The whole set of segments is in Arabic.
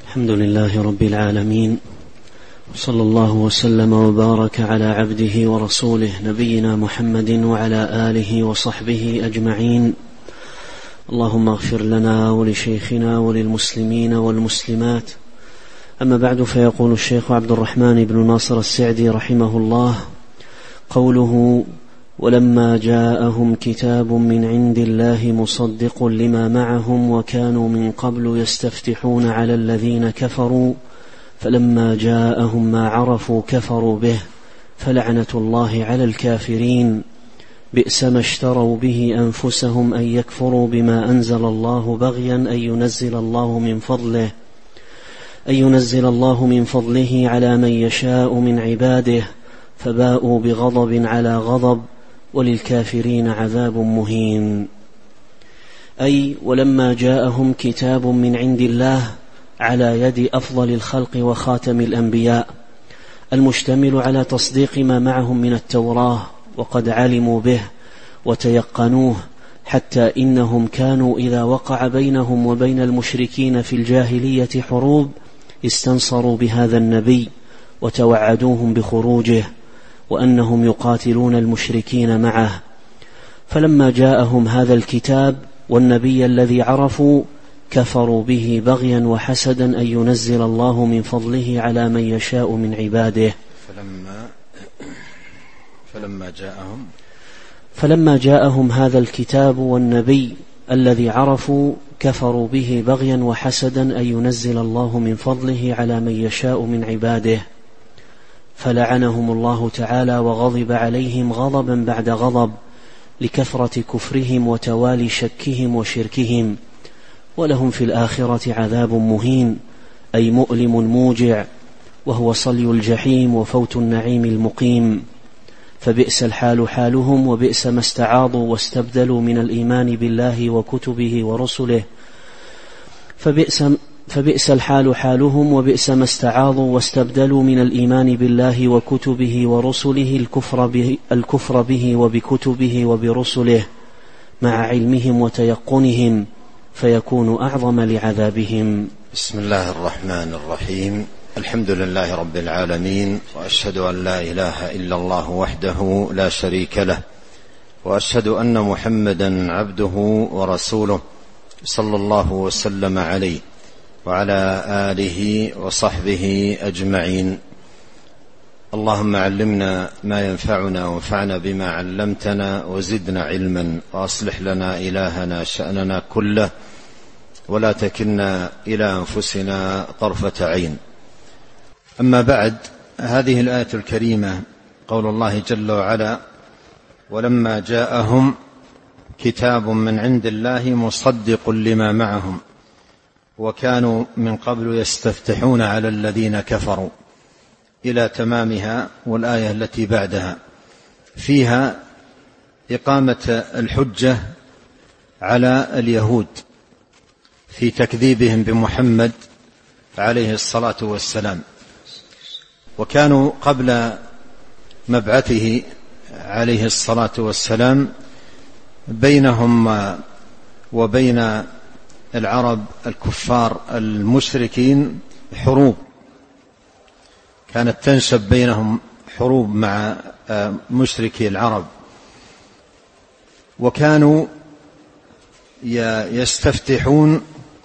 الحمد لله رب العالمين، صلى الله وسلم وبارك على عبده ورسوله نبينا محمد وعلى آله وصحبه أجمعين. اللهم اغفر لنا ولشيخنا وللمسلمين والمسلمات. أما بعد، فيقول الشيخ عبد الرحمن بن ناصر السعدي رحمه الله: قوله ولما جاءهم كتاب من عند الله مصدق لما معهم وكانوا من قبل يستفتحون على الذين كفروا فلما جاءهم ما عرفوا كفروا به فلعنة الله على الكافرين. بئس ما اشتروا به أنفسهم أن يكفروا بما أنزل الله بغيا أن ينزل الله من فضله على من يشاء من عباده، فباءوا بغضب على غضب وللكافرين عذاب مهين. أي ولما جاءهم كتاب من عند الله على يد أفضل الخلق وخاتم الأنبياء المشتمل على تصديق ما معهم من التوراة، وقد علموا به وتيقنوه، حتى إنهم كانوا إذا وقع بينهم وبين المشركين في الجاهلية حروب استنصروا بهذا النبي وتوعدوهم بخروجه وأنهم يقاتلون المشركين معه. فلما جاءهم هذا الكتاب والنبي الذي عرفوا كفروا به بغيا وحسدا أن ينزل الله من فضله على من يشاء من عباده. فلما جاءهم هذا الكتاب والنبي الذي عرفوا كفروا به بغيا وحسدا أن ينزل الله من فضله على من يشاء من عباده، فلعنهم الله تعالى وغضب عليهم غضبا بعد غضب لكثرة كفرهم وتوالي شكهم وشركهم، ولهم في الآخرة عذاب مهين أي مؤلم موجع، وهو صلي الجحيم وفوت النعيم المقيم. فبئس الحال حالهم وبئس ما استعاضوا واستبدلوا من الإيمان بالله وكتبه ورسله. فبئس الحال حالهم وبئس ما استعاضوا واستبدلوا من الإيمان بالله وكتبه ورسله الكفر به وبكتبه وبرسله مع علمهم وتيقنهم، فيكون أعظم لعذابهم. بسم الله الرحمن الرحيم. الحمد لله رب العالمين، وأشهد أن لا إله إلا الله وحده لا شريك له، وأشهد أن محمدا عبده ورسوله صلى الله وسلم عليه وعلى آله وصحبه أجمعين. اللهم علمنا ما ينفعنا وانفعنا بما علمتنا وزدنا علما، وأصلح لنا إلهنا شأننا كله، ولا تكلنا إلى أنفسنا طرفة عين. أما بعد، هذه الآية الكريمة قول الله جل وعلا: ولما جاءهم كتاب من عند الله مصدق لما معهم وكانوا من قبل يستفتحون على الذين كفروا، إلى تمامها. والآية التي بعدها فيها إقامة الحجة على اليهود في تكذيبهم بمحمد عليه الصلاة والسلام، وكانوا قبل مبعثه عليه الصلاة والسلام بينهم وبين العرب الكفار المشركين حروب، كانت تنشب بينهم حروب مع مشركي العرب، وكانوا يستفتحون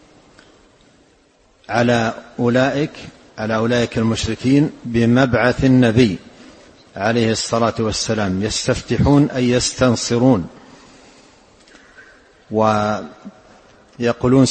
على أولئك المشركين بمبعث النبي عليه الصلاة والسلام. يستفتحون أي يستنصرون، ويقولون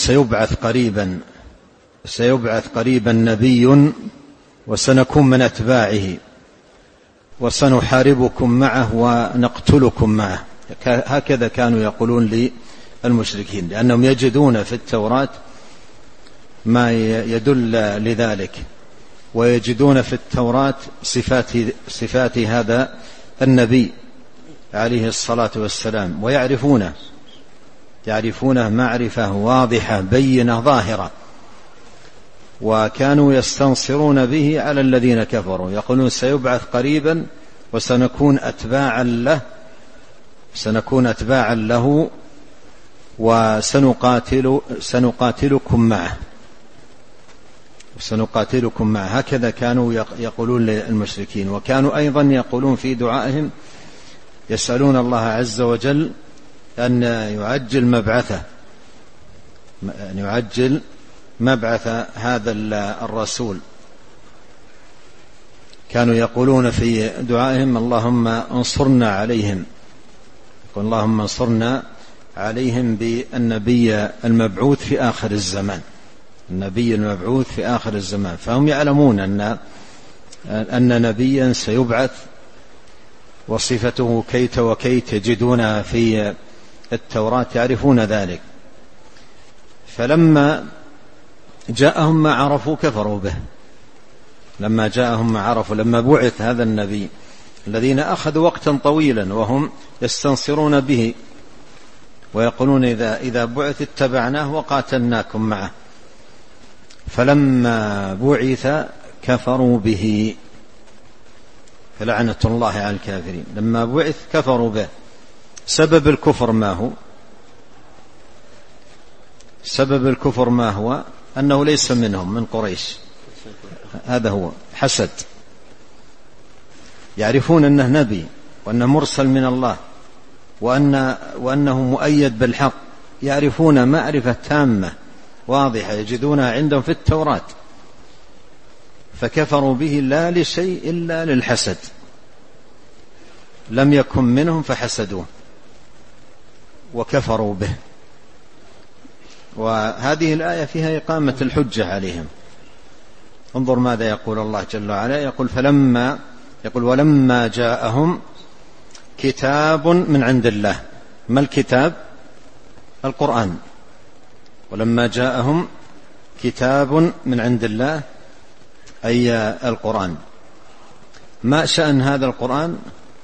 سيبعث قريبا نبي وسنكون من أتباعه وسنحاربكم معه ونقتلكم معه. هكذا كانوا يقولون للمشركين، لأنهم يجدون في التوراة ما يدل لذلك، ويجدون في التوراة صفات هذا النبي عليه الصلاة والسلام، ويعرفونه معرفة واضحة بينة ظاهرة، وكانوا يستنصرون به على الذين كفروا، يقولون سيبعث قريبا وسنكون أتباعا له وسنقاتلكم معه. وسنقاتلكم معه. هكذا كانوا يقولون للمشركين. وكانوا أيضا يقولون في دعائهم يسألون الله عز وجل أن يعجل مبعث هذا الرسول. كانوا يقولون في دعائهم اللهم انصرنا عليهم، يقول اللهم انصرنا عليهم بالنبي المبعوث في آخر الزمان، النبي المبعوث في آخر الزمان. فهم يعلمون أن نبيا سيبعث وصفته كيت وكيت يجدونها في التوراة، يعرفون ذلك. فلما جاءهم ما عرفوا كفروا به. لما جاءهم ما عرفوا، لما بعث هذا النبي الذين أخذوا وقتا طويلا وهم يستنصرون به ويقولون إذا بعث اتبعناه وقاتلناكم معه، فلما بعث كفروا به، فلعنة الله على الكافرين. لما بعث كفروا به. سبب الكفر ما هو؟ سبب الكفر ما هو؟ أنه ليس منهم، من قريش. هذا هو حسد. يعرفون أنه نبي وأنه مرسل من الله وأنه مؤيد بالحق، يعرفون معرفة تامة واضحة يجدونها عندهم في التوراة، فكفروا به لا لشيء إلا للحسد. لم يكن منهم فحسدوه وكفروا به. وهذه الآية فيها إقامة الحجة عليهم. انظر ماذا يقول الله جل وعلا، يقول ولما جاءهم كتاب من عند الله. ما الكتاب؟ القرآن. ولما جاءهم كتاب من عند الله أي القرآن. ما شأن هذا القرآن؟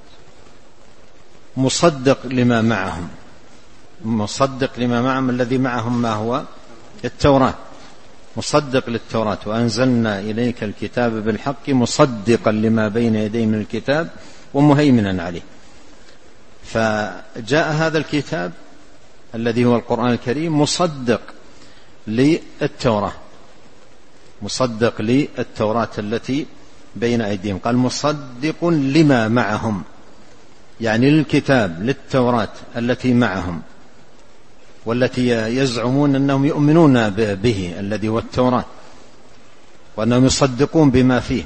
مصدق لما معهم. مصدق لما معهم. الذي معهم ما هو؟ التوراة. مصدق للتوراة. وأنزلنا إليك الكتاب بالحق مصدقا لما بين يديه من الكتاب ومهيمنا عليه. فجاء هذا الكتاب الذي هو القرآن الكريم مصدق للتوراة، مصدق للتوراة التي بين أيديهم. قال مصدق لما معهم، يعني للكتاب، للتوراة التي معهم والتي يزعمون أنهم يؤمنون به الذي هو التوراة، وأنهم يصدقون بما فيه.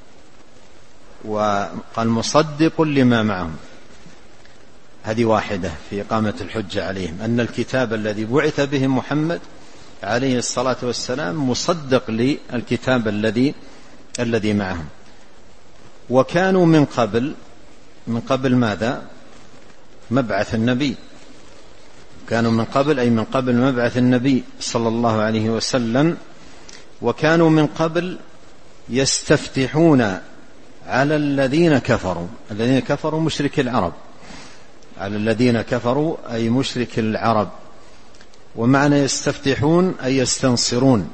وقال مصدق لما معهم. هذه واحدة في إقامة الحجة عليهم، أن الكتاب الذي بعث به محمد عليه الصلاة والسلام مصدق للكتاب الذي معهم. وكانوا من قبل ماذا؟ مبعث النبي. كانوا من قبل أي من قبل مبعث النبي صلى الله عليه وسلم. وكانوا من قبل يستفتحون على الذين كفروا. الذين كفروا مشرك العرب، على الذين كفروا أي مشرك العرب. ومعنى يستفتحون أي يستنصرون.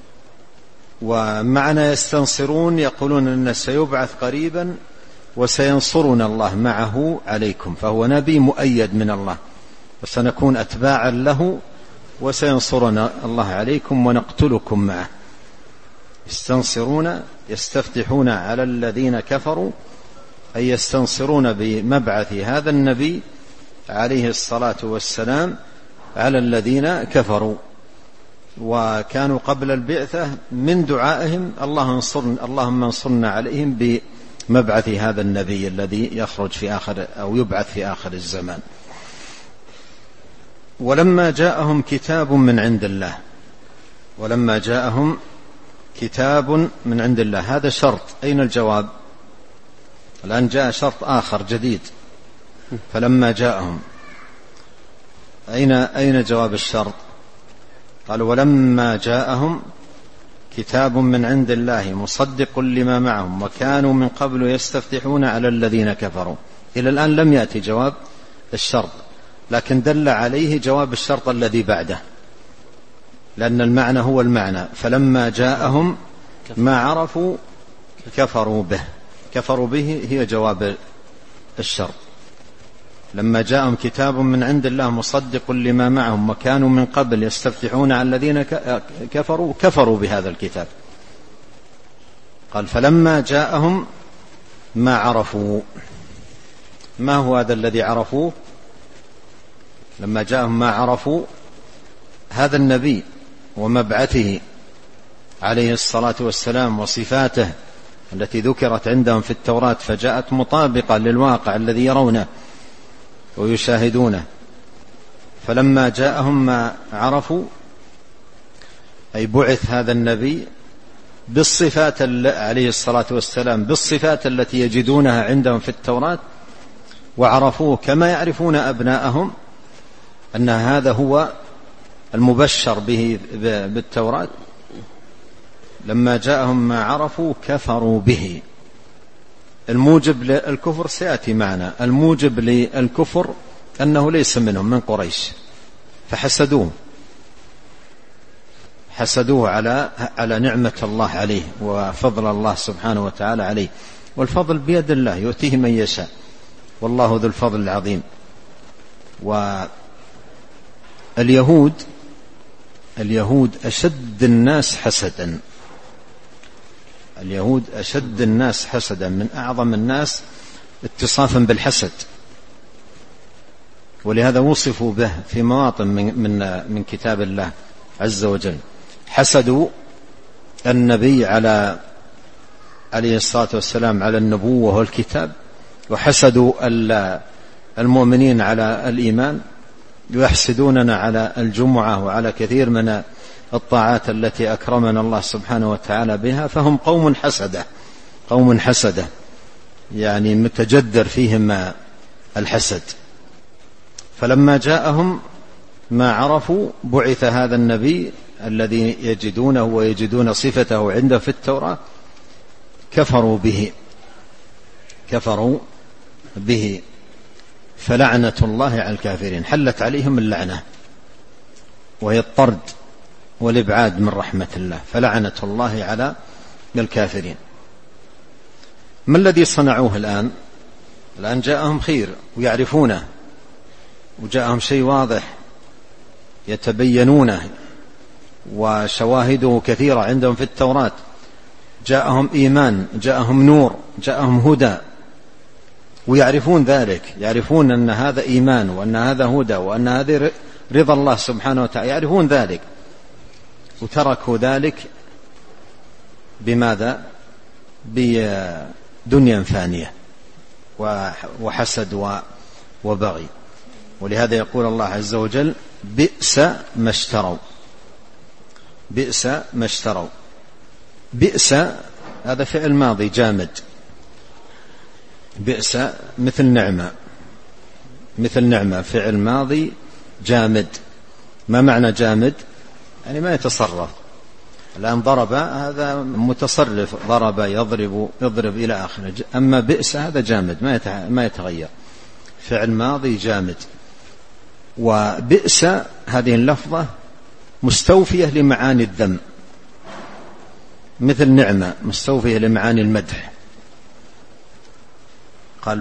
ومعنى يستنصرون يقولون أن سيبعث قريبا وسينصرنا الله معه عليكم، فهو نبي مؤيد من الله وسنكون أتباعا له وسينصرنا الله عليكم ونقتلكم معه. يستنصرون يستفتحون على الذين كفروا أي يستنصرون بمبعث هذا النبي عليه الصلاة والسلام على الذين كفروا. وكانوا قبل البعثة من دعائهم اللهم انصرنا عليهم بمبعث هذا النبي الذي يخرج في آخر أو يبعث في آخر الزمان. ولما جاءهم كتاب من عند الله. ولما جاءهم كتاب من عند الله، هذا شرط. أين الجواب؟ الآن جاء شرط آخر جديد. فلما جاءهم، أين جواب الشرط؟ قال ولما جاءهم كتاب من عند الله مصدق لما معهم وكانوا من قبل يستفتحون على الذين كفروا. إلى الآن لم يأتي جواب الشرط، لكن دل عليه جواب الشرط الذي بعده، لأن المعنى هو المعنى. فلما جاءهم ما عرفوا كفروا به. كفروا به هي جواب الشرط. لما جاءهم كتاب من عند الله مصدق لما معهم وكانوا من قبل يستفتحون على الذين كفروا بهذا الكتاب. قال فلما جاءهم ما عرفوا. ما هو هذا الذي عرفوه؟ لما جاءهم ما عرفوا هذا النبي ومبعثه عليه الصلاة والسلام وصفاته التي ذكرت عندهم في التوراة فجاءت مطابقة للواقع الذي يرونه ويشاهدونه. فلما جاءهم ما عرفوا أي بعث هذا النبي بالصفات عليه الصلاة والسلام بالصفات التي يجدونها عندهم في التوراة وعرفوه كما يعرفون أبناءهم أن هذا هو المبشر به بالتوراة. لما جاءهم ما عرفوا كفروا به. الموجب للكفر سيأتي معنا. الموجب للكفر أنه ليس منهم من قريش فحسدوه على نعمة الله عليه وفضل الله سبحانه وتعالى عليه. والفضل بيد الله يؤتيه من يشاء والله ذو الفضل العظيم. اليهود أشد الناس حسدا. اليهود أشد الناس حسدا من أعظم الناس اتصافا بالحسد. ولهذا وصفوا به في مواطن من كتاب الله عز وجل. حسدوا النبي عليه الصلاة والسلام على النبوة والكتاب، وحسدوا المؤمنين على الإيمان، ويحسدوننا على الجمعة وعلى كثير من الطاعات التي أكرمنا الله سبحانه وتعالى بها. فهم قوم حسدة يعني متجدر فيهم الحسد. فلما جاءهم ما عرفوا بعث هذا النبي الذي يجدونه ويجدون صفته عنده في التوراة كفروا به فلعنة الله على الكافرين. حلت عليهم اللعنة وهي الطرد والإبعاد من رحمة الله. فلعنة الله على الكافرين. ما الذي صنعوه الآن جاءهم خير ويعرفونه وجاءهم شيء واضح يتبينونه وشواهده كثيرة عندهم في التوراة. جاءهم إيمان، جاءهم نور، جاءهم هدى، ويعرفون ذلك، يعرفون أن هذا إيمان وأن هذا هدى وأن هذا رضا الله سبحانه وتعالى، يعرفون ذلك وتركوا ذلك بماذا؟ بدنيا فانية وحسد وبغي. ولهذا يقول الله عز وجل بئس ما اشتروا. بئس هذا فعل ماضي جامد. بئس مثل نعمة فعل ماضي جامد. ما معنى جامد؟ يعني ما يتصرف. الآن ضرب هذا متصرف، ضرب يضرب إلى آخره. أما بئس هذا جامد ما يتغير، فعل ماضي جامد. وبئس هذه اللفظة مستوفية لمعاني الذم، مثل نعمة مستوفية لمعاني المدح. قال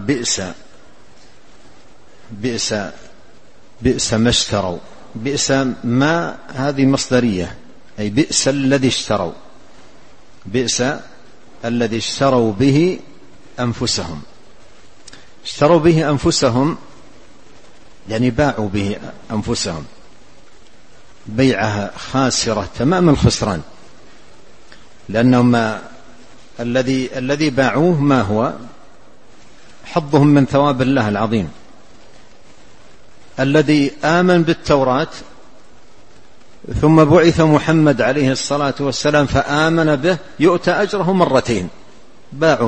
بئس ما اشتروا. بئس ما هذه مصدرية، أي بئس الذي اشتروا. بئس الذي اشتروا به أنفسهم. اشتروا به أنفسهم يعني باعوا به أنفسهم بيعها خاسرة تمام الخسران. لأنهم الذي باعوه ما هو؟ حظهم من ثواب الله العظيم. الذي آمن بالتوراة ثم بعث محمد عليه الصلاة والسلام فآمن به يؤتى أجره مرتين. باعوا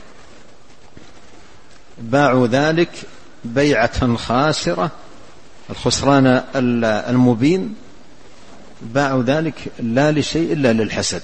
ذلك بيعة خاسرة، الخسران المبين. باعوا ذلك لا لشيء إلا للحسد،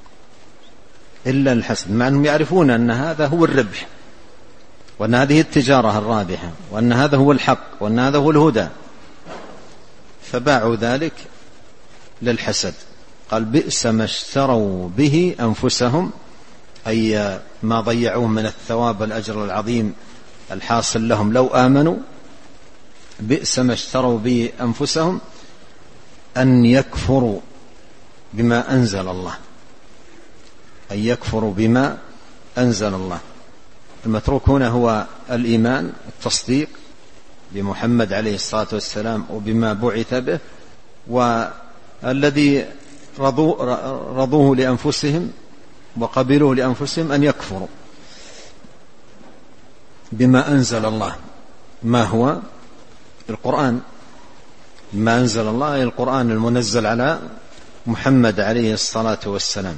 مع أنهم يعرفون أن هذا هو الربح، وأن هذه التجارة الرابحة، وأن هذا هو الحق، وأن هذا هو الهدى. فباعوا ذلك للحسد. قال بئس ما اشتروا به أنفسهم، أي ما ضيعوه من الثواب والأجر العظيم الحاصل لهم لو آمنوا. بئس ما اشتروا به أنفسهم أن يكفروا بما أنزل الله، أن يكفروا بما أنزل الله. المتروك هنا هو الإيمان، التصديق بمحمد عليه الصلاة والسلام وبما بعث به، والذي رضوه لأنفسهم وقبلوه لأنفسهم أن يكفروا بما أنزل الله. ما هو؟ القرآن. ما أنزل الله القرآن المنزل على محمد عليه الصلاة والسلام.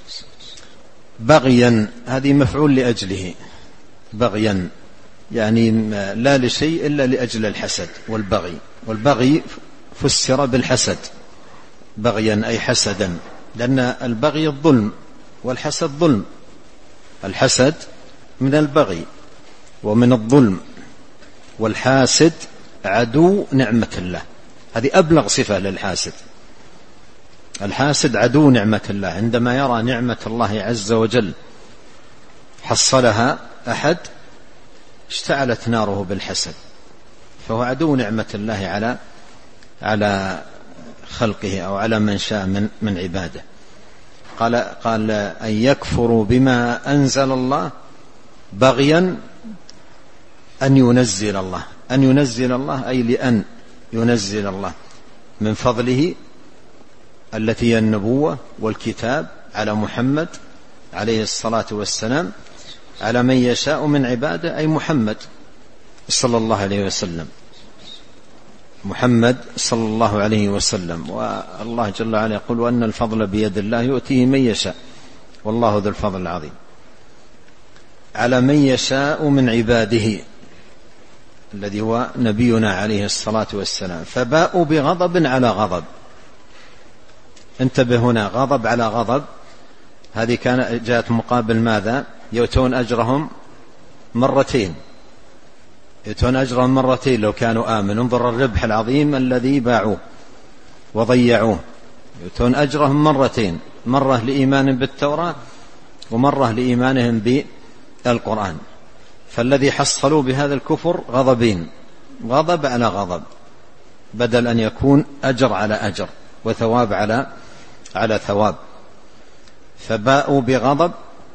بغيا، هذه مفعول لأجله، بغيا يعني لا لشيء إلا لأجل الحسد والبغي. والبغي فسر بالحسد، بغيا أي حسدا، لأن البغي الظلم والحسد ظلم. الحسد من البغي ومن الظلم، والحاسد عدو نعمة الله. هذه أبلغ صفة للحاسد. الحاسد عدو نعمة الله، عندما يرى نعمة الله عز وجل حصلها أحد اشتعلت ناره بالحسد، فهو عدو نعمة الله على خلقه أو على من شاء من عباده. قال أن يكفروا بما أنزل الله بغيا أن ينزل الله. أن ينزل الله أي لأن ينزل الله من فضله التي هي النبوة والكتاب على محمد عليه الصلاة والسلام على من يشاء من عباده، أي محمد صلى الله عليه وسلم. محمد صلى الله عليه وسلم. والله جل وعلا يقول وأن الفضل بيد الله يؤتيه من يشاء والله ذو الفضل العظيم. على من يشاء من عباده الذي هو نبينا عليه الصلاة والسلام. فباءوا بغضب على غضب. انتبه هنا، غضب على غضب، هذه جاءت مقابل ماذا؟ يؤتون أجرهم مرتين، يؤتون أجرهم مرتين لو كانوا آمنوا. انظر الربح العظيم الذي باعوه وضيعوه. يؤتون أجرهم مرتين، مرة لإيمان بالتوراة ومرة لإيمانهم بالقرآن. فالذي حصلوا بهذا الكفر غضبين، غضب على غضب، بدل أن يكون أجر على أجر وثواب على ثواب. فباءوا بغضب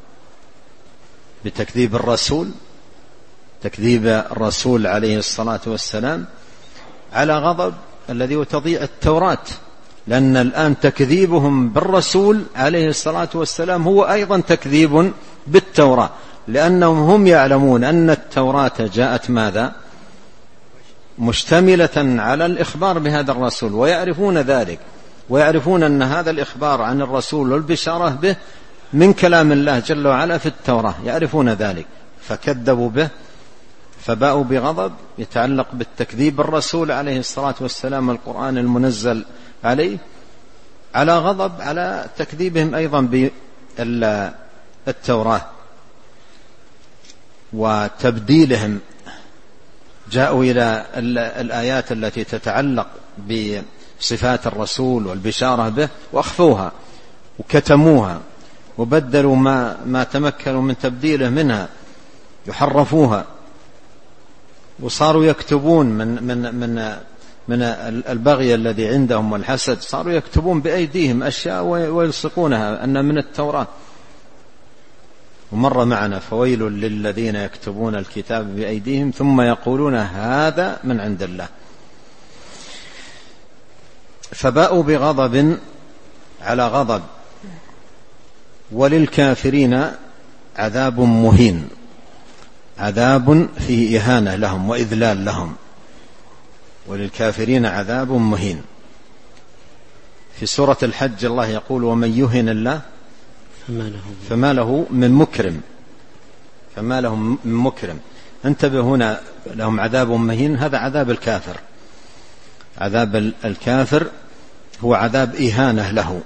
بتكذيب الرسول، تكذيب الرسول عليه الصلاة والسلام، على غضب الذي هو تضييع التوراة. لأن الآن تكذيبهم بالرسول عليه الصلاة والسلام هو أيضا تكذيب بالتوراة، لأنهم هم يعلمون أن التوراة جاءت ماذا؟ مشتملة على الإخبار بهذا الرسول، ويعرفون ذلك، ويعرفون أن هذا الإخبار عن الرسول والبشارة به من كلام الله جل وعلا في التوراة، يعرفون ذلك فكذبوا به. فباءوا بغضب يتعلق بالتكذيب الرسول عليه الصلاة والسلام القرآن المنزل عليه، على غضب على تكذيبهم أيضا بالتوراة وتبديلهم. جاءوا إلى الآيات التي تتعلق بصفات الرسول والبشارة به وأخفوها وكتموها وبدلوا ما تمكنوا من تبديله منها، يحرفوها، وصاروا يكتبون من البغي الذي عندهم والحسد، صاروا يكتبون بأيديهم أشياء ويلصقونها أن من التوراة. ومر معنا فويل للذين يكتبون الكتاب بأيديهم ثم يقولون هذا من عند الله. فباءوا بغضب على غضب. وللكافرين عذاب مهين، عذاب فيه إهانة لهم وإذلال لهم. وللكافرين عذاب مهين. في سورة الحج الله يقول ومن يهن الله فما له من مكرم، فما له من مكرم. انتبه هنا، لهم عذاب مهين، هذا عذاب الكافر. عذاب الكافر هو عذاب إهانة له،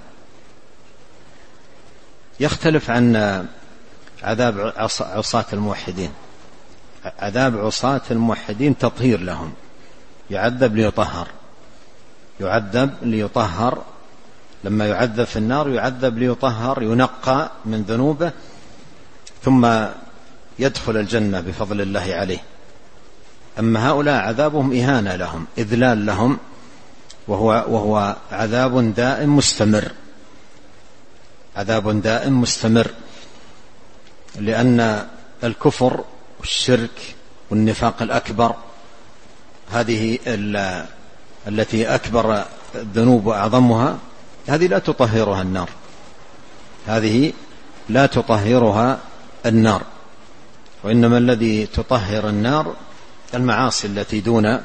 يختلف عن عذاب عصاة الموحدين. عذاب عصاة الموحدين تطهير لهم، يعذب ليطهر، يعذب ليطهر. لما يعذب في النار يعذب ليطهر، ينقى من ذنوبه ثم يدخل الجنة بفضل الله عليه. أما هؤلاء عذابهم إهانة لهم، إذلال لهم، وهو عذاب دائم مستمر، عذاب دائم مستمر. لأن الكفر والشرك والنفاق الأكبر هذه التي أكبر الذنوب وأعظمها هذه لا تطهرها النار، هذه لا تطهرها النار، وإنما الذي تطهر النار المعاصي التي دون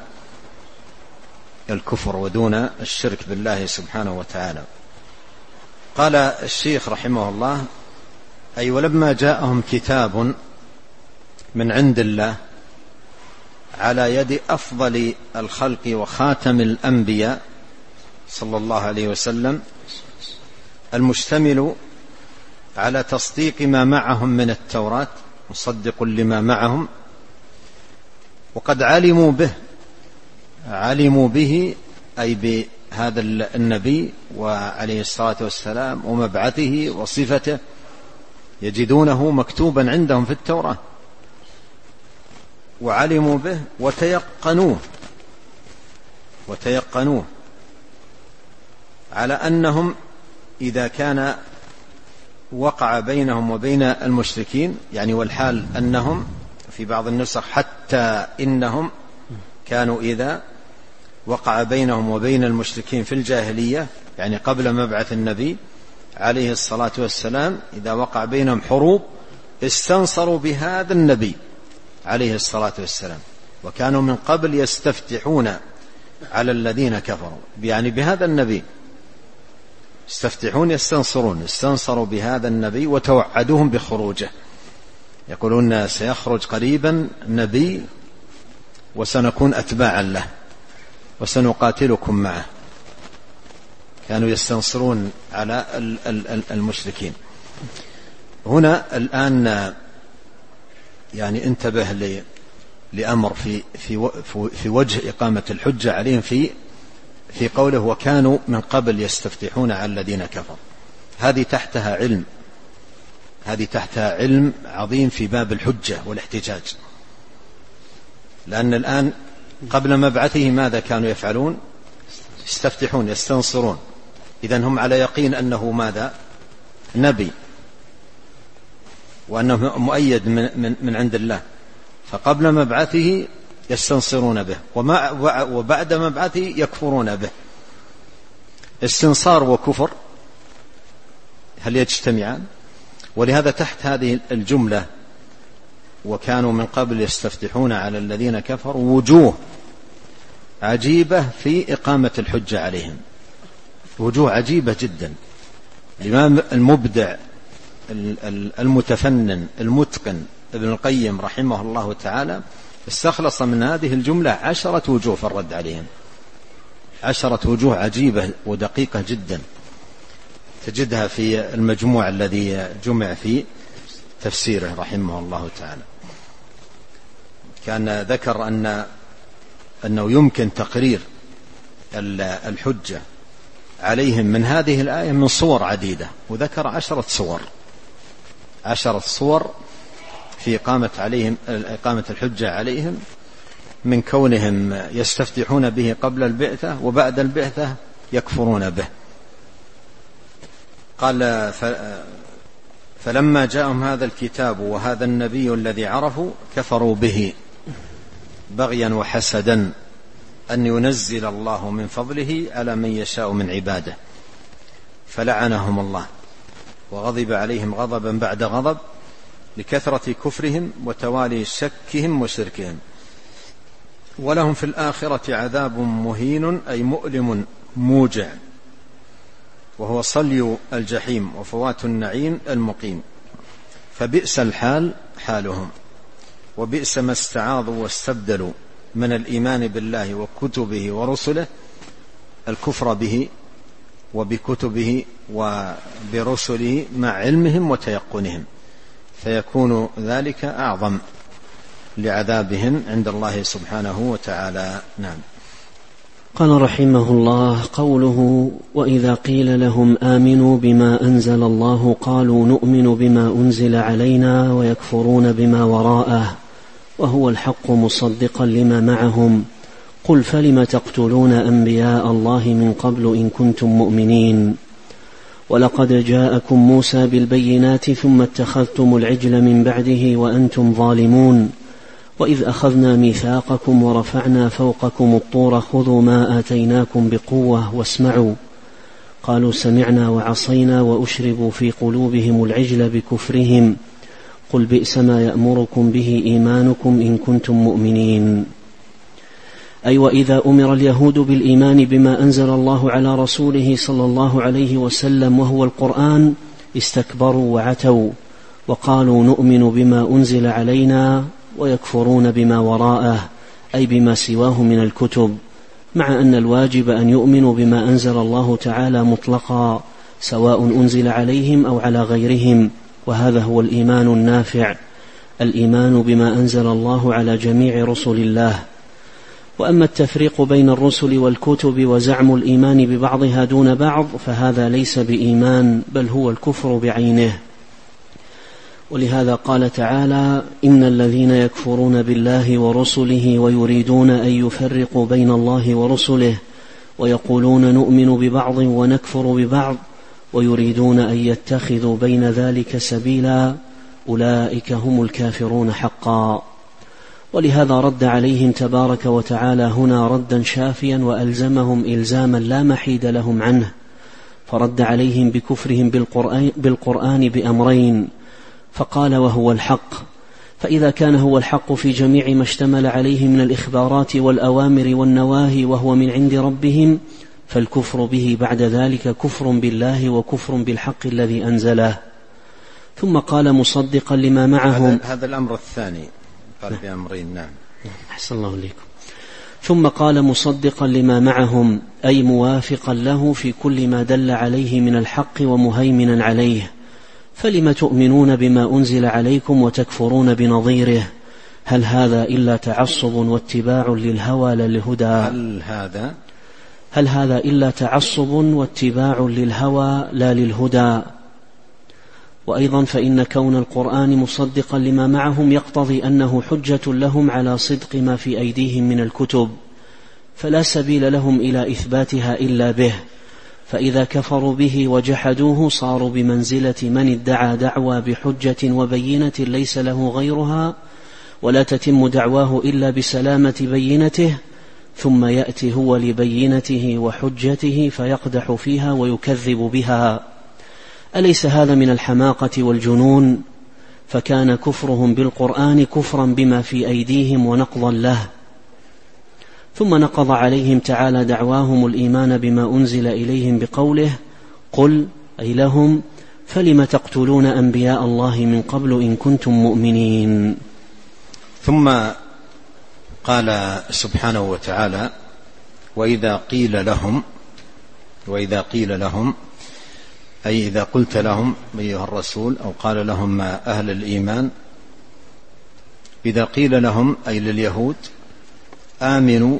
الكفر ودون الشرك بالله سبحانه وتعالى. قال الشيخ رحمه الله: أي ولما جاءهم كتاب من عند الله على يد أفضل الخلق وخاتم الأنبياء صلى الله عليه وسلم المشتمل على تصديق ما معهم من التوراة مصدق لما معهم، وقد علموا به أي بهذا النبي وعليه الصلاة والسلام ومبعثه وصفته، يجدونه مكتوبا عندهم في التوراة، وعلموا به وتيقنوه على أنهم إذا كان وقع بينهم وبين المشركين، يعني والحال أنهم في بعض النسخ حتى إنهم كانوا إذا وقع بينهم وبين المشركين في الجاهلية، يعني قبل مبعث النبي عليه الصلاة والسلام، إذا وقع بينهم حروب استنصروا بهذا النبي عليه الصلاة والسلام، وكانوا من قبل يستفتحون على الذين كفروا، يعني بهذا النبي يستفتحون يستنصرون، استنصروا بهذا النبي وتوعدوهم بخروجه، يقولون سيخرج قريبا نبي وسنكون أتباعا له وسنقاتلكم معه. كانوا يستنصرون على المشركين. هنا الآن يعني انتبه لأمر في وجه إقامة الحجة عليهم في قوله وكانوا من قبل يستفتحون على الذين كفروا. هذه تحتها علم عظيم في باب الحجة والاحتجاج، لأن الآن قبل مبعثه ماذا كانوا يفعلون؟ يستفتحون يستنصرون، إذن هم على يقين أنه ماذا؟ نبي، وأنه مؤيد من عند الله، فقبل مبعثه يستنصرون به، وبعد مبعثه يكفرون به. استنصار وكفر هل يجتمعان؟ ولهذا تحت هذه الجملة وكانوا من قبل يستفتحون على الذين كفروا وجوه عجيبة في إقامة الحجة عليهم، وجوه عجيبة جدا. الإمام المبدع المتفنن المتقن ابن القيم رحمه الله تعالى استخلص من هذه الجملة 10 وجوه في الرد عليهم، 10 وجوه عجيبة ودقيقة جدا، تجدها في المجموع الذي جمع في تفسيره رحمه الله تعالى. كان ذكر أنه يمكن تقرير الحجة عليهم من هذه الآية من صور عديدة، وذكر 10 صور في إقامة الحجة عليهم، من كونهم يستفتحون به قبل البعثة وبعد البعثة يكفرون به. قال فلما جاءهم هذا الكتاب وهذا النبي الذي عرفوا كفروا به بغيا وحسدا أن ينزل الله من فضله على من يشاء من عباده، فلعنهم الله وغضب عليهم غضبا بعد غضب لكثرة كفرهم وتوالي شكهم وشركهم، ولهم في الآخرة عذاب مهين أي مؤلم موجع، وهو صلي الجحيم وفوات النعيم المقيم. فبئس الحال حالهم، وبئس ما استعاضوا واستبدلوا من الإيمان بالله وكتبه ورسله الكفر به وبكتبه وبرسله مع علمهم وتيقنهم، فيكون ذلك أعظم لعذابهم عند الله سبحانه وتعالى. نعم. قال رحمه الله: قوله وإذا قيل لهم آمنوا بما أنزل الله قالوا نؤمن بما أنزل علينا ويكفرون بما وراءه وهو الحق مصدقا لما معهم، قل فلم تقتلون أنبياء الله من قبل إن كنتم مؤمنين. ولقد جاءكم موسى بالبينات ثم اتخذتم العجل من بعده وأنتم ظالمون وإذ أخذنا ميثاقكم ورفعنا فوقكم الطور خذوا ما آتيناكم بقوة واسمعوا قالوا سمعنا وعصينا وأشربوا في قلوبهم العجل بكفرهم قل بئس ما يأمركم به إيمانكم إن كنتم مؤمنين. أي وإذا أمر اليهود بالإيمان بما أنزل الله على رسوله صلى الله عليه وسلم وهو القرآن استكبروا وعتوا وقالوا نؤمن بما أنزل علينا ويكفرون بما وراءه أي بما سواه من الكتب، مع أن الواجب أن يؤمنوا بما أنزل الله تعالى مطلقا سواء أنزل عليهم أو على غيرهم، وهذا هو الإيمان النافع، الإيمان بما أنزل الله على جميع رسل الله. وأما التفريق بين الرسل والكتب وزعم الإيمان ببعضها دون بعض فهذا ليس بإيمان بل هو الكفر بعينه. ولهذا قال تعالى إن الذين يكفرون بالله ورسله ويريدون أن يفرقوا بين الله ورسله ويقولون نؤمن ببعض ونكفر ببعض ويريدون أن يتخذوا بين ذلك سبيلا أولئك هم الكافرون حقا. ولهذا رد عليهم تبارك وتعالى هنا ردا شافيا وألزمهم إلزاما لا محيد لهم عنه، فرد عليهم بكفرهم بالقرآن بأمرين، فقال وهو الحق، فإذا كان هو الحق في جميع ما اشتمل عليه من الإخبارات والأوامر والنواهي وهو من عند ربهم فالكفر به بعد ذلك كفر بالله وكفر بالحق الذي أنزله. ثم قال مصدقا لما معهم، هذا الأمر الثاني قال بأمرين. نعم أحسن الله إليكم. ثم قال مصدقا لما معهم أي موافقا له في كل ما دل عليه من الحق ومهيمنا عليه، فلم تؤمنون بما أنزل عليكم وتكفرون بنظيره؟ هل هذا إلا تعصب واتباع للهوى لا للهدى؟ هل هذا إلا تعصب واتباع للهوى لا للهدى؟ وأيضا فإن كون القرآن مصدقا لما معهم يقتضي أنه حجة لهم على صدق ما في أيديهم من الكتب، فلا سبيل لهم إلى إثباتها إلا به، فإذا كفروا به وجحدوه صاروا بمنزلة من ادعى دعوى بحجة وبينة ليس له غيرها ولا تتم دعواه إلا بسلامة بينته، ثم يأتي هو لبينته وحجته فيقدح فيها ويكذب بها. أليس هذا من الحماقة والجنون؟ فكان كفرهم بالقرآن كفرا بما في أيديهم ونقضا له. ثم نقض عليهم تعالى دعواهم الإيمان بما أنزل إليهم بقوله قل أي لهم فلم تقتلون أنبياء الله من قبل إن كنتم مؤمنين. ثم قال سبحانه وتعالى وإذا قيل لهم أي إذا قلت لهم أيها الرسول أو قال لهم أهل الإيمان، إذا قيل لهم أي لليهود آمنوا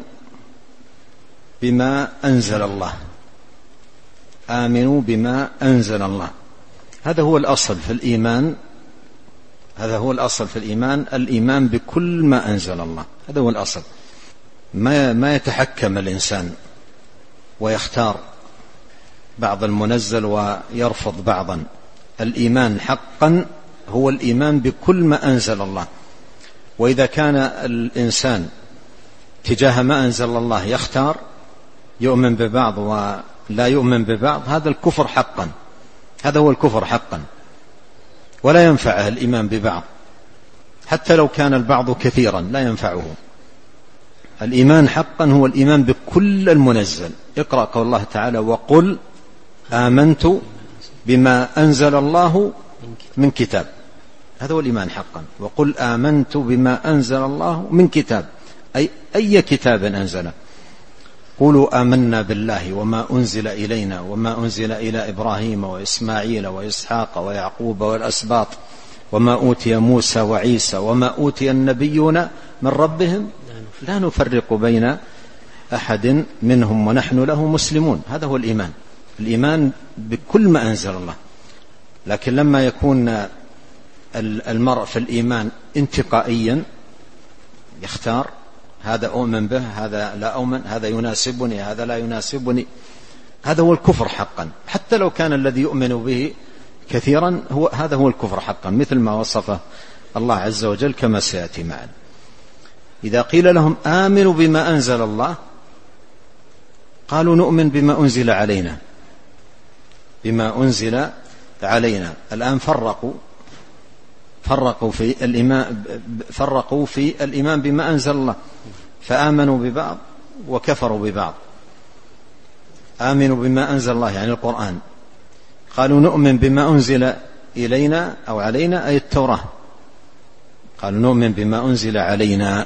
بما أنزل الله، آمنوا بما أنزل الله، هذا هو الأصل في الإيمان، هذا هو الأصل في الإيمان، الإيمان بكل ما أنزل الله، هذا هو الأصل، ما يتحكم الإنسان ويختار بعض المنزل ويرفض بعضا. الإيمان حقا هو الإيمان بكل ما أنزل الله، وإذا كان الإنسان تجاه ما أنزل الله يختار يؤمن ببعض ولا يؤمن ببعض، هذا الكفر حقا، هذا هو الكفر حقا، ولا ينفعه الإيمان ببعض حتى لو كان البعض كثيرا لا ينفعه. الإيمان حقا هو الإيمان بكل المنزل. اقرأ قول الله تعالى وقل آمنت بما أنزل الله من كتاب، هذا هو الإيمان حقا. وقل آمنت بما أنزل الله من كتاب أي كتاب أنزله. قولوا آمنا بالله وما أنزل إلينا وما أنزل إلى إبراهيم وإسماعيل وإسحاق ويعقوب والأسباط وما أوتي موسى وعيسى وما أوتي النبيون من ربهم لا نفرق بين أحد منهم ونحن له مسلمون. هذا هو الإيمان، الإيمان بكل ما أنزل الله. لكن لما يكون المرء في الإيمان انتقائيا يختار هذا أؤمن به هذا لا أؤمن، هذا يناسبني هذا لا يناسبني، هذا هو الكفر حقا، حتى لو كان الذي يؤمن به كثيرا هذا هو الكفر حقا، مثل ما وصفه الله عز وجل كما سيأتي معنا. إذا قيل لهم آمنوا بما أنزل الله قالوا نؤمن بما أنزل علينا، بما أنزل علينا. الآن فرقوا في الإيمان بما أنزل الله، فآمنوا ببعض وكفروا ببعض. آمنوا بما أنزل الله يعني القرآن، قالوا نؤمن بما أنزل إلينا أو علينا أي التوراة، قالوا نؤمن بما أنزل علينا،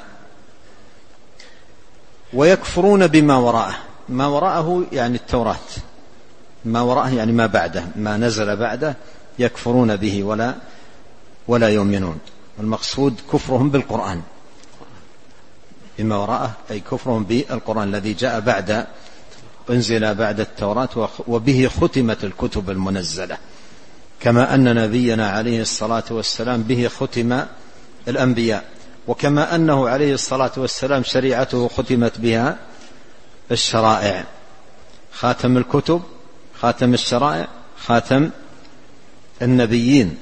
ويكفرون بما وراءه. ما وراءه يعني التوراة، ما وراءه يعني ما بعده، ما نزل بعده يكفرون به ولا يؤمنون. والمقصود كفرهم بالقرآن، بما وراءه أي كفرهم بالقرآن الذي جاء بعد أنزل بعد التوراة، وبه ختمت الكتب المنزلة، كما أن نبينا عليه الصلاة والسلام به ختم الأنبياء، وكما أنه عليه الصلاة والسلام شريعته ختمت بها الشرائع. خاتم الكتب، خاتم الشرائع، خاتم النبيين.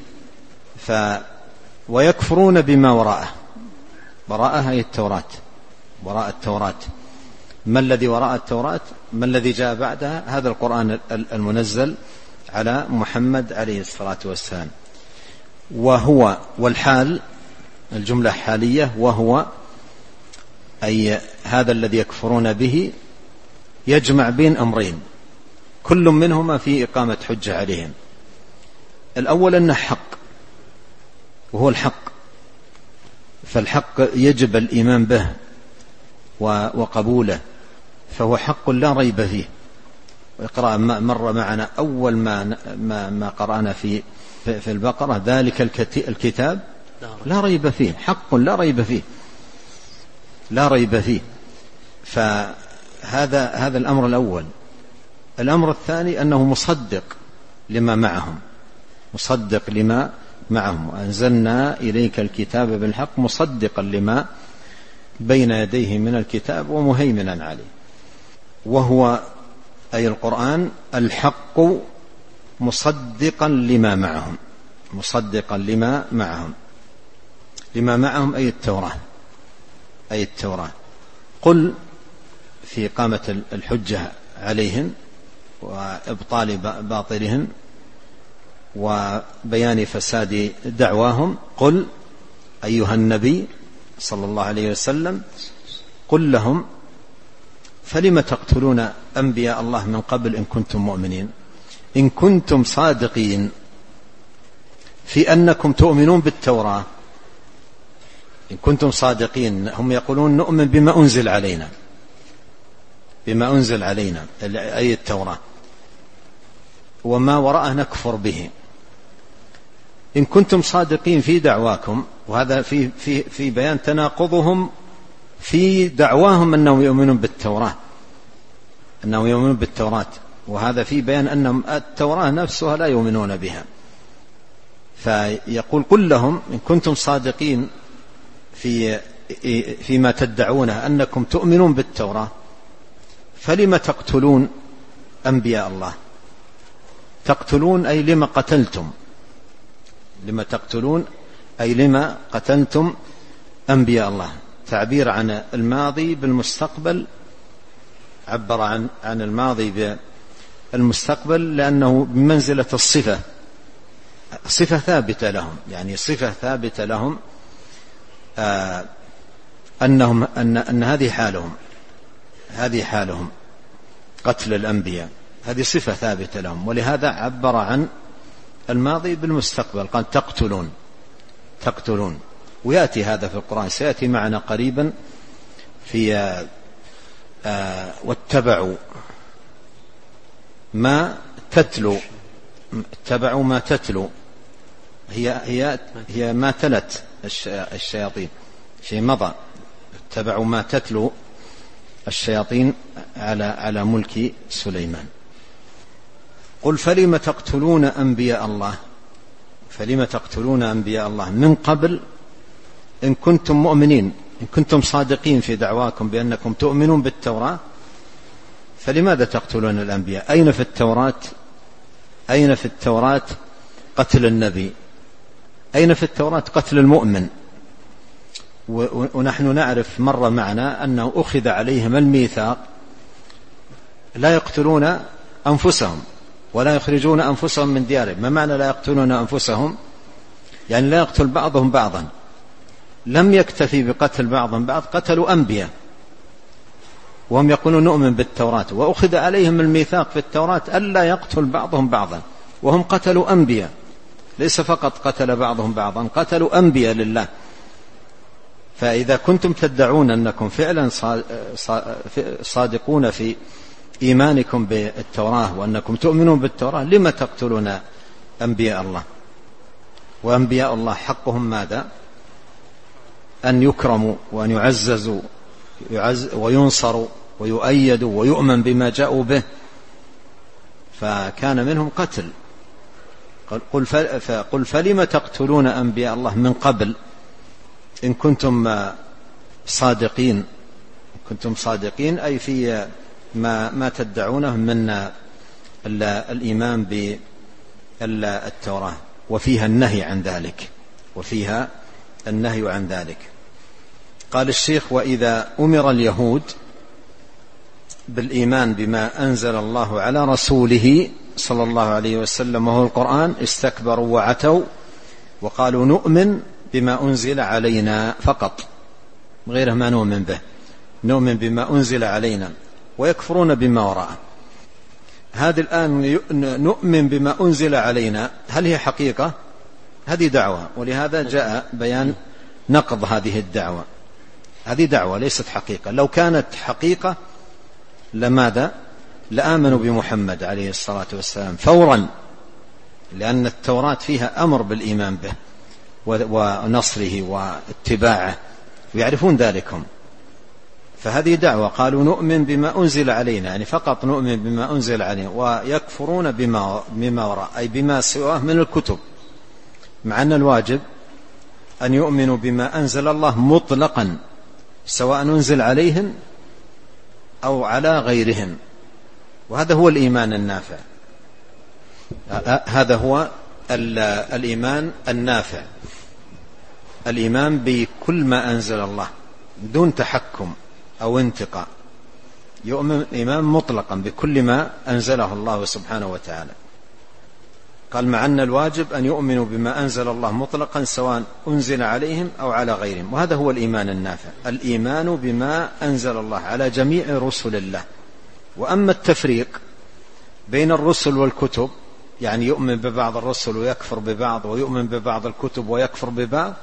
ويكفرون بما وراءه أي التوراة، وراء التوراة. ما الذي وراء التوراة؟ ما الذي جاء بعدها؟ هذا القرآن المنزل على محمد عليه الصلاة والسلام. وهو والحال الجملة حالية، وهو أي هذا الذي يكفرون به يجمع بين أمرين كل منهما في إقامة حجة عليهم. الأول أنه حق، وهو الحق، فالحق يجب الإيمان به وقبوله، فهو حق لا ريب فيه. وإقراء مر معنا أول ما قرأنا في البقرة، ذلك الكتاب لا ريب فيه، حق لا ريب فيه، لا ريب فيه. فهذا الأمر الأول. الأمر الثاني أنه مصدق لما معهم، مصدق لما معهم. وأنزلنا إليك الكتاب بالحق مصدقا لما بين يديه من الكتاب ومهيمنا عليه. وهو أي القرآن الحق مصدقا لما معهم، مصدقا لما معهم. لما معهم أي التوراة، أي التوراة. قل في إقامة الحجة عليهم وإبطال باطلهم وبيان فساد دعواهم. قل أيها النبي صلى الله عليه وسلم قل لهم فلم تقتلون أنبياء الله من قبل إن كنتم مؤمنين، إن كنتم صادقين في أنكم تؤمنون بالتوراة. إن كنتم صادقين، هم يقولون نؤمن بما أنزل علينا، بما أنزل علينا أي التوراة، وما وراءه نكفر به. إن كنتم صادقين في دعواكم، وهذا في بيان تناقضهم في دعواهم أنهم يؤمنون بالتوراة، أنهم يؤمنون بالتوراة، وهذا في بيان أن التوراة نفسها لا يؤمنون بها. فيقول قل لهم إن كنتم صادقين فيما تدعونه أنكم تؤمنون بالتوراة، فلم تقتلون أنبياء الله. تقتلون أي لما قتلتم، لما تقتلون أي لما قتلتم أنبياء الله. تعبير عن الماضي بالمستقبل، عبر عن الماضي بالمستقبل لأنه بمنزلة الصفة، صفة ثابتة لهم، يعني صفة ثابتة لهم أن هذه حالهم، هذه حالهم قتل الأنبياء، هذه صفة ثابتة لهم. ولهذا عبر عن الماضي بالمستقبل، قال تقتلون، تقتلون. ويأتي هذا في القرآن، سيأتي معنا قريبا في واتبعوا ما تتلو، اتبعوا ما تتلو، هي ما تلت الشياطين، شيء مضى. اتبعوا ما تتلو الشياطين على ملك سليمان. قل فلم تقتلون أنبياء الله، فلم تقتلون أنبياء الله من قبل إن كنتم مؤمنين، إن كنتم صادقين في دعواكم بأنكم تؤمنون بالتوراة، فلماذا تقتلون الأنبياء؟ أين في التوراة قتل النبي؟ أين في التوراة قتل المؤمن؟ ونحن نعرف مر معنا أنه أخذ عليهم الميثاق لا يقتلون أنفسهم ولا يخرجون أنفسهم من ديارهم. ما معنى لا يقتلون أنفسهم؟ يعني لا يقتل بعضهم بعضا. لم يكتفي بقتل بعضهم بعض، قتلوا أنبياء وهم يقولون نؤمن بالتوراة، وأخذ عليهم الميثاق في التوراة ألا يقتل بعضهم بعضا، وهم قتلوا أنبياء. ليس فقط قتل بعضهم بعضا، قتلوا أنبياء لله. فإذا كنتم تدعون أنكم فعلا صادقون في إيمانكم بالتوراة وأنكم تؤمنون بالتوراة، لما تقتلون أنبياء الله؟ وأنبياء الله حقهم ماذا؟ أن يكرموا وأن يعززوا وينصروا ويؤيدوا ويؤمن بما جاءوا به، فكان منهم قتل. قل فلم تقتلون أنبياء الله من قبل إن كنتم صادقين. كنتم صادقين أي في ما تدعونه من الإيمان بالتوراة، وفيها النهي عن ذلك. قال الشيخ: وإذا أمر اليهود بالإيمان بما أنزل الله على رسوله صلى الله عليه وسلم وهو القرآن استكبروا وعتوا وقالوا نؤمن بما أنزل علينا فقط، غيره ما نؤمن به، نؤمن بما أنزل علينا، ويكفرون بما وراءه. هذه الآن نؤمن بما أنزل علينا، هل هي حقيقة؟ هذه دعوة، ولهذا جاء بيان نقض هذه الدعوة. هذه دعوة ليست حقيقة. لو كانت حقيقة لماذا؟ لآمنوا بمحمد عليه الصلاة والسلام فورا، لأن التوراة فيها أمر بالإيمان به ونصره واتباعه، ويعرفون ذلكم. فهذه دعوة. قالوا نؤمن بما أنزل علينا، يعني فقط نؤمن بما أنزل علينا، ويكفرون بما وراء أي بما سواه من الكتب، مع أن الواجب أن يؤمنوا بما أنزل الله مطلقا، سواء أنزل عليهم أو على غيرهم. وهذا هو الإيمان النافع، هذا هو الإيمان النافع، الإيمان بكل ما أنزل الله دون تحكم أو انتقاء، يؤمن إيمان مطلقا بكل ما أنزله الله سبحانه وتعالى. قال مع أن الواجب أن يؤمنوا بما أنزل الله مطلقا سواء أنزل عليهم أو على غيرهم، وهذا هو الإيمان النافع، الإيمان بما أنزل الله على جميع رسل الله. وأما التفريق بين الرسل والكتب، يعني يؤمن ببعض الرسل ويكفر ببعض، ويؤمن ببعض الكتب ويكفر ببعض،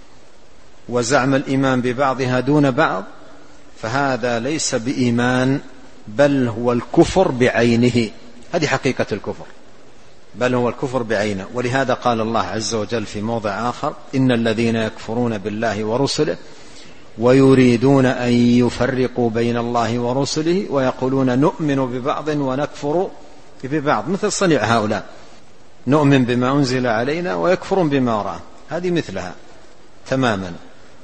وزعم الإيمان ببعضها دون بعض، فهذا ليس بإيمان، بل هو الكفر بعينه. هذه حقيقة الكفر، بل هو الكفر بعينه. ولهذا قال الله عز وجل في موضع آخر: إن الذين يكفرون بالله ورسله ويريدون أن يفرقوا بين الله ورسله ويقولون نؤمن ببعض ونكفر ببعض، مثل صنيع هؤلاء، نؤمن بما أنزل علينا ويكفرون بما وراءه، هذه مثلها تماما.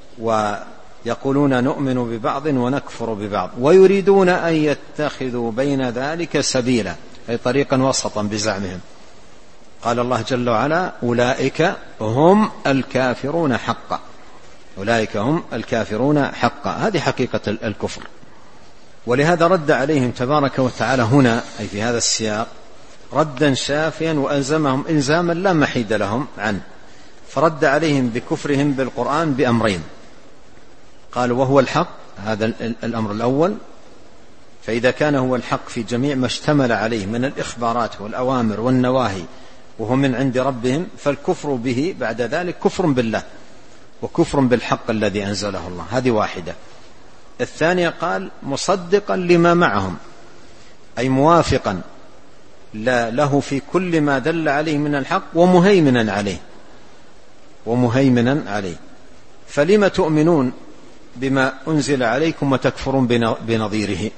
ويقولون نؤمن ببعض ونكفر ببعض، ويريدون أن يتخذوا بين ذلك سبيلا، أي طريقا وسطا بزعمهم. قال الله جل وعلا: أولئك هم الكافرون حقا، أولئك هم الكافرون حقا. هذه حقيقة الكفر. ولهذا رد عليهم تبارك وتعالى هنا، أي في هذا السياق، ردا شافيا، وألزمهم إلزاما لا محيد لهم عنه. فرد عليهم بكفرهم بالقرآن بأمرين. قال: وهو الحق، هذا الأمر الأول، فإذا كان هو الحق في جميع ما اشتمل عليه من الإخبارات والأوامر والنواهي وهو من عند ربهم، فالكفر به بعد ذلك كفر بالله وكفر بالحق الذي أنزله الله. هذه واحدة. الثانية قال: مصدقا لما معهم، أي موافقا له في كل ما دل عليه من الحق ومهيمنا عليه. فلم تؤمنون بما أنزل عليكم وتكفرون بنظيره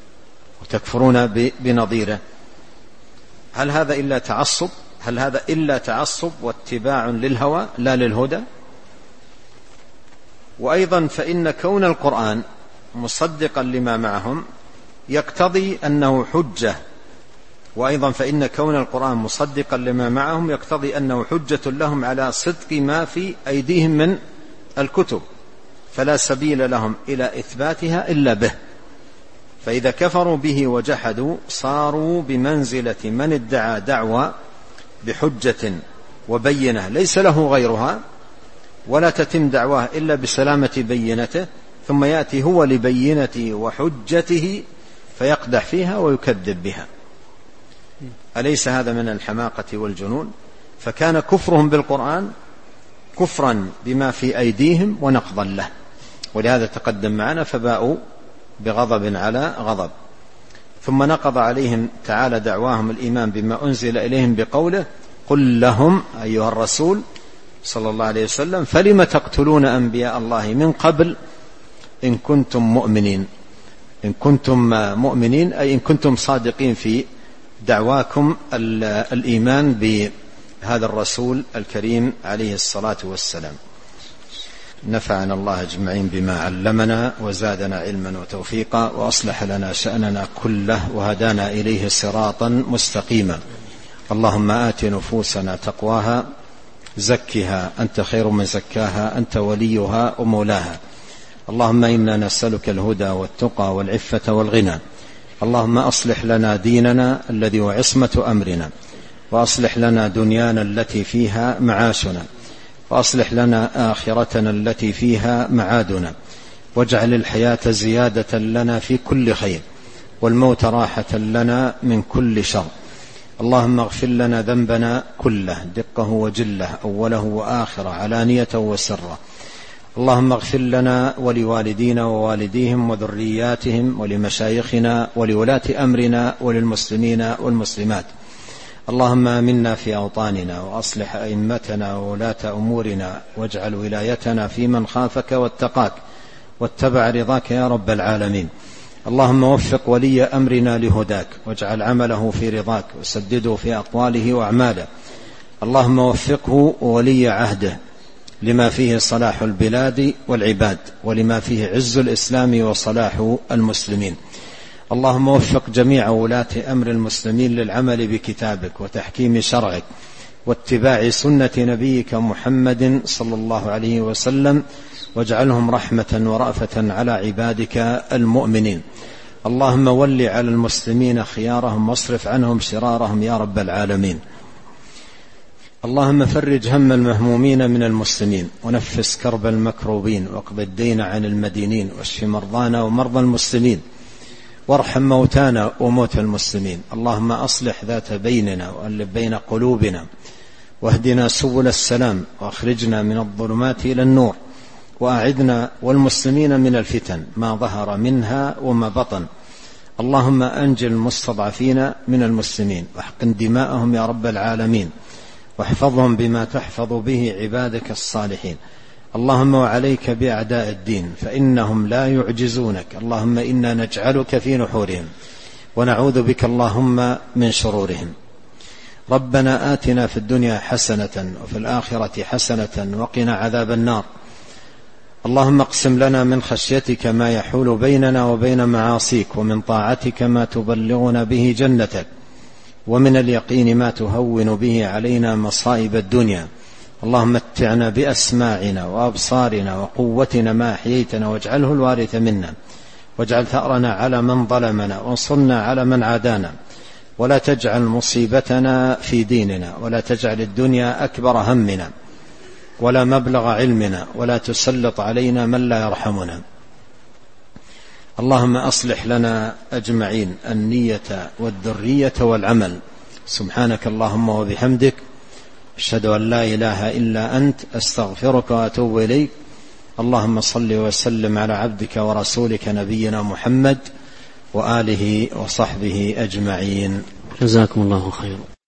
هل هذا إلا تعصب؟ هل هذا إلا تعصب واتباع للهوى لا للهدى؟ وأيضا فإن كون القرآن مصدقا لما معهم يقتضي أنه حجة، وأيضا فإن كون القرآن مصدقا لما معهم يقتضي أنه حجة لهم على صدق ما في أيديهم من الكتب، فلا سبيل لهم إلى إثباتها إلا به. فإذا كفروا به وجحدوا صاروا بمنزلة من ادعى دعوى بحجة وبينة ليس له غيرها، ولا تتم دعواه إلا بسلامة بينته، ثم يأتي هو لبينته وحجته فيقدح فيها ويكذب بها. أليس هذا من الحماقة والجنون؟ فكان كفرهم بالقرآن كفرا بما في أيديهم ونقضا له، ولهذا تقدم معنا فباءوا بغضب على غضب. ثم نقض عليهم تعالى دعواهم الإيمان بما أنزل إليهم بقوله: قل لهم أيها الرسول صلى الله عليه وسلم فلم تقتلون أنبياء الله من قبل إن كنتم مؤمنين. إن كنتم مؤمنين أي إن كنتم صادقين في دعواكم الإيمان بهذا الرسول الكريم عليه الصلاة والسلام. نفعنا الله أجمعين بما علمنا وزادنا علما وتوفيقا، وأصلح لنا شأننا كله وهدانا إليه صراطا مستقيما. اللهم آت نفوسنا تقواها زكها أنت خير من زكاها أنت وليها ومولاها. اللهم إنا نسألك الهدى والتقى والعفة والغنى. اللهم أصلح لنا ديننا الذي هو عصمة أمرنا، وأصلح لنا دنيانا التي فيها معاشنا، وأصلح لنا آخرتنا التي فيها معادنا، واجعل الحياة زيادة لنا في كل خير، والموت راحة لنا من كل شر. اللهم اغفر لنا ذنبنا كله دقه وجله أوله وآخره علانيته وسره. اللهم اغفر لنا ولوالدينا ووالديهم وذرياتهم ولمشايخنا ولولاة أمرنا وللمسلمين والمسلمات. اللهم آمنا في أوطاننا وأصلح أئمتنا وولاة أمورنا، واجعل ولايتنا في من خافك واتقاك واتبع رضاك يا رب العالمين. اللهم وفق ولي أمرنا لهداك، واجعل عمله في رضاك، وسدده في أقواله وأعماله. اللهم وفقه وولي عهده لما فيه صلاح البلاد والعباد، ولما فيه عز الإسلام وصلاح المسلمين. اللهم وفق جميع ولاة أمر المسلمين للعمل بكتابك وتحكيم شرعك واتباع سنة نبيك محمد صلى الله عليه وسلم، واجعلهم رحمة ورأفة على عبادك المؤمنين. اللهم ول على المسلمين خيارهم واصرف عنهم شرارهم يا رب العالمين. اللهم فرج هم المهمومين من المسلمين، ونفس كرب المكروبين، واقض الدين عن المدينين، واشف مرضانا ومرضى المسلمين، وارحم موتانا وموتى المسلمين. اللهم أصلح ذات بيننا وألف بين قلوبنا، واهدنا سبل السلام، وأخرجنا من الظلمات إلى النور، وأعذنا والمسلمين من الفتن ما ظهر منها وما بطن. اللهم أنجل المستضعفين من المسلمين، واحقن دماءهم يا رب العالمين، واحفظهم بما تحفظ به عبادك الصالحين. اللهم وعليك بأعداء الدين فإنهم لا يعجزونك. اللهم إنا نجعلك في نحورهم ونعوذ بك اللهم من شرورهم. ربنا آتنا في الدنيا حسنة وفي الآخرة حسنة وقنا عذاب النار. اللهم اقسم لنا من خشيتك ما يحول بيننا وبين معاصيك، ومن طاعتك ما تبلغنا به جنتك، ومن اليقين ما تهون به علينا مصائب الدنيا. اللهم متعنا بأسماعنا وأبصارنا وقوتنا ما أحييتنا، واجعله الوارث منا، واجعل ثأرنا على من ظلمنا، وانصرنا على من عادانا، ولا تجعل مصيبتنا في ديننا، ولا تجعل الدنيا أكبر همنا ولا مبلغ علمنا، ولا تسلط علينا من لا يرحمنا. اللهم أصلح لنا أجمعين النية والذرية والعمل. سبحانك اللهم وبحمدك، أشهد أن لا إله إلا أنت، أستغفرك وأتوب إليك. اللهم صل وسلم على عبدك ورسولك نبينا محمد وآله وصحبه أجمعين. جزاكم الله خيرا.